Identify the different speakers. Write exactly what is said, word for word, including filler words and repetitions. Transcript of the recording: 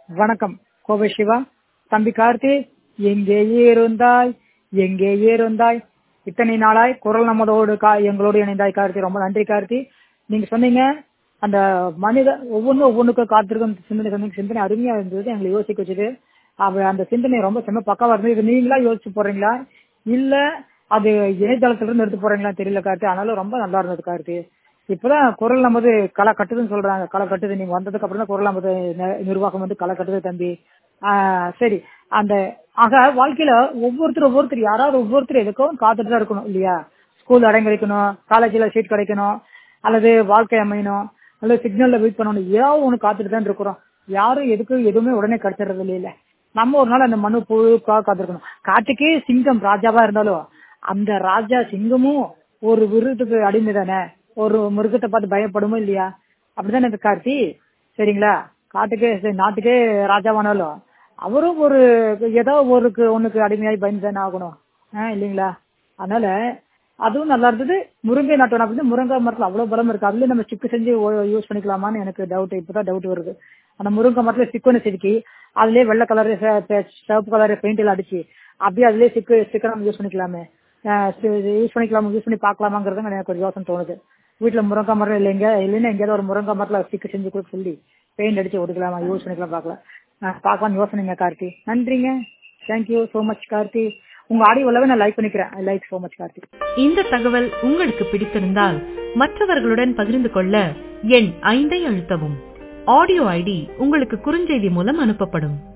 Speaker 1: வணக்கம். கோவை சிவா. தம்பி கார்த்தி, எங்கேயே இருந்தாய் எங்கேயே இருந்தாய் இத்தனை நாளாய் குரல் நம்மளோடு கா எங்களோடு இணைந்தாய் கார்த்தி. ரொம்ப நன்றி கார்த்தி. நீங்க சொன்னீங்க அந்த மனித ஒவ்வொன்றும் ஒவ்வொன்றுக்கு காத்திருக்கும் சிந்தனை சொன்னீங்க. சிந்தனை அருமையா இருந்தது, எங்களை யோசிக்க வச்சது. அவ அந்த சிந்தனை ரொம்ப செம்ம பக்காவா இருந்தது. இது நீங்களா யோசிச்சு போறீங்களா இல்ல அது இணையதளத்துல இருந்து எடுத்து போறீங்களா தெரியல கார்த்தி. ஆனாலும் ரொம்ப நல்லா இருந்தது கார்த்தி. இப்பதான் குரல் நமது களை கட்டுதுன்னு சொல்றாங்க. களை கட்டுது, நீங்க வந்ததுக்கு அப்புறம் தான் குரல் நமது நிர்வாகம் வந்து களை கட்டுது தம்பி. ஆஹ் சரி. அந்த ஆக வாழ்க்கையில ஒவ்வொருத்தர் ஒவ்வொருத்தர் யாராவது ஒவ்வொருத்தர் எதுக்கும் காத்துட்டு தான் இருக்கணும் இல்லையா? ஸ்கூல் அடம் கிடைக்கணும், காலேஜ்ல சீட் கிடைக்கணும், அல்லது வாழ்க்கை அமையணும், அல்லது சிக்னல்ல வெயிட் பண்ணணும், ஏதாவது ஒண்ணு காத்துட்டு தான் இருக்கிறோம். யாரும் எதுக்கும் எதுவுமே உடனே கிடைச்சிடறது இல்லையில. நம்ம ஒரு நாள் அந்த மனு புழுக்காக காத்திருக்கணும். காட்டுக்கே சிங்கம் ராஜாவா இருந்தாலும் அந்த ராஜா சிங்கமும் ஒரு விருதுக்கு அடிமை தானே. ஒரு மிருகத்தை பார்த்து பயப்படுமோ இல்லையா? அப்படிதானே கார்த்தி? சரிங்களா? காட்டுக்கே நாட்டுக்கே ராஜாவானாலும் அவரும் ஒரு ஏதோ ஒருக்கு ஒண்ணுக்கு அடிமையாகி பயந்து தானே ஆகணும். ஆஹ் இல்லைங்களா? அதனால அதுவும் நல்லா இருந்தது. முருங்கை நாட்டு அப்படின்னு முருங்கை மரத்துல அவ்வளவு பலம் இருக்கு. அதுல நம்ம ஸ்டிக் செஞ்சு யூஸ் பண்ணிக்கலாமான்னு எனக்கு டவுட். இப்பதான் டவுட் வருது. அந்த முருங்கை மரத்துல ஸ்டிக் ஒன்று செதுக்கி அதுலயே வெள்ளை கலரு சிவப்பு கலரு பெயிண்ட் எல்லாம் அடிச்சு அப்படியே அதுலயே ஸ்டிக் ஸ்டிக்கர் நம்ம யூஸ் பண்ணிக்கலாமே, யூஸ் பண்ணிக்கலாமா யூஸ் பண்ணி பாக்கலாமாங்கிறது எனக்கு ஒரு யோசனை தோணுது. வீட்டுல முருங்கை மரம் இல்லைங்க, இல்லைன்னா எங்கேயாவது ஒரு முருங்கை மரத்துல ஸ்டிக் செஞ்சு கொடுக்க சொல்லி பெயிண்ட் அடிச்சு ஒடுக்கலாமா, யூஸ் பண்ணிக்கலாம், பாக்கலாம் பாக்கலாம் யோசனைங்க கார்த்தி. நன்றிங்க. Thank you so much Karthi. உங்க ஆடியோலவே நான் லைக் பண்ணிக்கிறேன். I like so much Karthi.
Speaker 2: இந்த தகவல் உங்களுக்கு பிடித்திருந்தால் மற்றவர்களுடன் பகிர்ந்து கொள்ள எண் ஐந்தை அழுத்தவும். ஆடியோ ஐடி உங்களுக்கு குறுஞ்செய்தி மூலம் அனுப்பப்படும்.